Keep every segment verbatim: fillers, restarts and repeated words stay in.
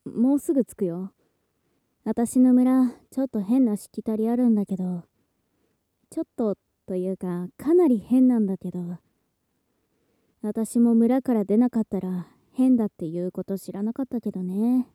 もうすぐ着くよ。私の村、ちょっと変なしきたりあるんだけど、ちょっとというか、かなり変なんだけど、私も村から出なかったら変だっていうこと知らなかったけどね。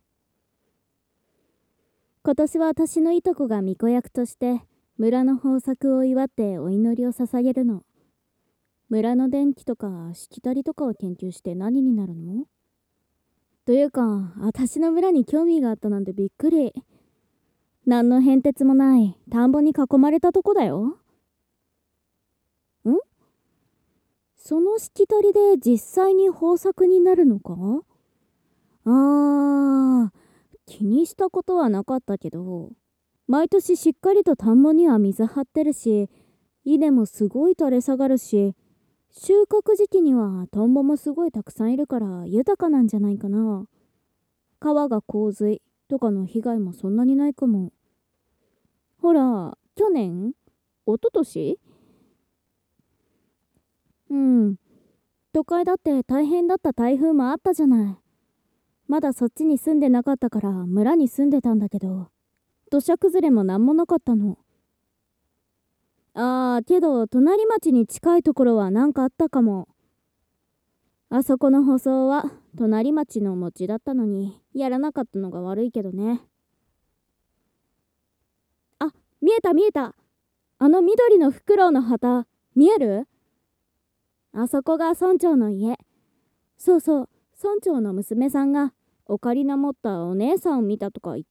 今年は私のいとこが巫女役として村の豊作を祝ってお祈りを捧げるの。村の電気とかしきたりとかを研究して何になるの？というか、私の村に興味があったなんてびっくり。何の変哲もない田んぼに囲まれたとこだよ。ん？そのしきたりで実際に豊作になるのか？あー、気にしたことはなかったけど、毎年しっかりと田んぼには水張ってるし、稲もすごい垂れ下がるし、収穫時期にはトンボもすごいたくさんいるから豊かなんじゃないかな。川が洪水とかの被害もそんなにないかも。ほら、去年一昨年うん。都会だって大変だった台風もあったじゃない。まだそっちに住んでなかったから村に住んでたんだけど、土砂崩れもなんもなかったの。あー、けど隣町に近いところはなんかあったかも。あそこの舗装は隣町の餅だったのにやらなかったのが悪いけどね。あ、見えた見えた。あの緑のフクロウの旗、見える？あそこが村長の家。そうそう、村長の娘さんがオカリナ持ったお姉さんを見たとか言って、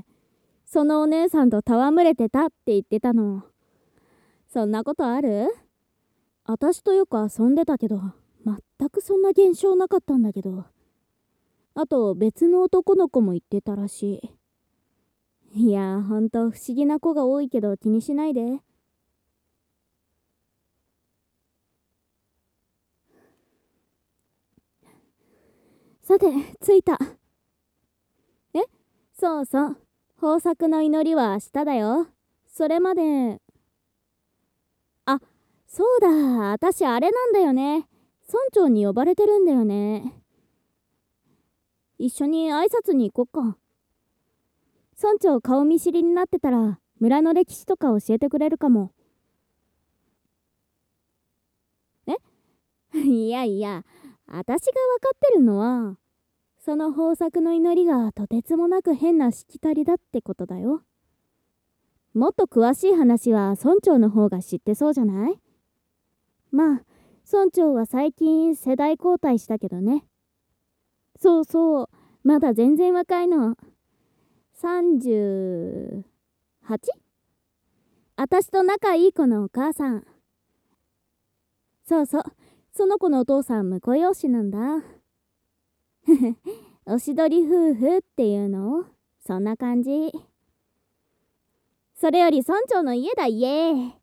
そのお姉さんと戯れてたって言ってたの。そんなことある？私とよく遊んでたけど、全くそんな現象なかったんだけど。あと別の男の子も言ってたらしい。いや、ほんと不思議な子が多いけど気にしないで。さて、着いた。え？そうそう。豊作の祈りは明日だよ。それまで。あ、そうだ。私あれなんだよね。村長に呼ばれてるんだよね。一緒に挨拶に行こっか。村長顔見知りになってたら村の歴史とか教えてくれるかも。え？いやいや、私が分かってるのは、その豊作の祈りがとてつもなく変なしきたりだってことだよ。もっと詳しい話は村長の方が知ってそうじゃない？まあ、村長は最近世代交代したけどね。そうそう、まだ全然若いの。さんじゅうはち？ 私と仲いい子のお母さん。そうそう、その子のお父さん婿養子なんだ。ふふ、おしどり夫婦っていうの？そんな感じ。それより村長の家だ家。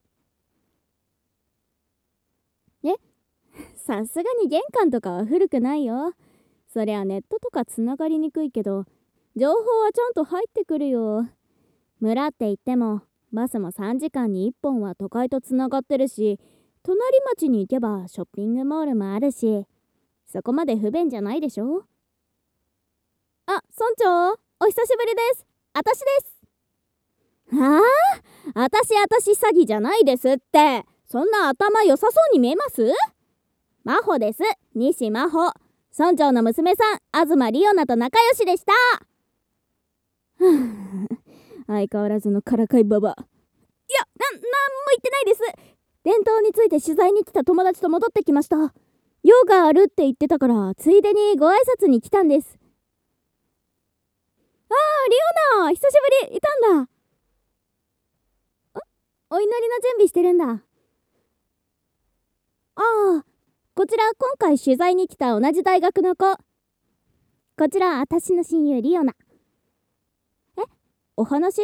え？さすがに玄関とかは古くないよ。そりゃネットとかつながりにくいけど、情報はちゃんと入ってくるよ。村って言ってもバスもさんじかんにいっぽんは都会とつながってるし、隣町に行けばショッピングモールもあるし、そこまで不便じゃないでしょ。あ、村長、お久しぶりです。あたしです。はあ？あたしあたし詐欺じゃないですって。そんな頭良さそうに見えます？真帆です。西真帆。村長の娘さん、東リオナと仲良しでした。相変わらずのからかいババ。いや、な、なんも言ってないです。伝統について取材に来た友達と戻ってきました。用があるって言ってたから、ついでにご挨拶に来たんです。あー、リオナ、久しぶり。いたんだ。お祈りの準備してるんだ。ああ、こちら今回取材に来た同じ大学の子。こちら私の親友リオナ。え？お話？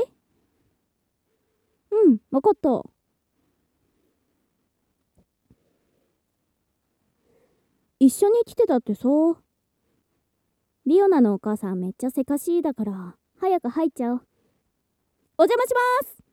うん、わかった。一緒に来てたってさ。リオナのお母さんめっちゃせかしいだから早く入っちゃおう。お邪魔します。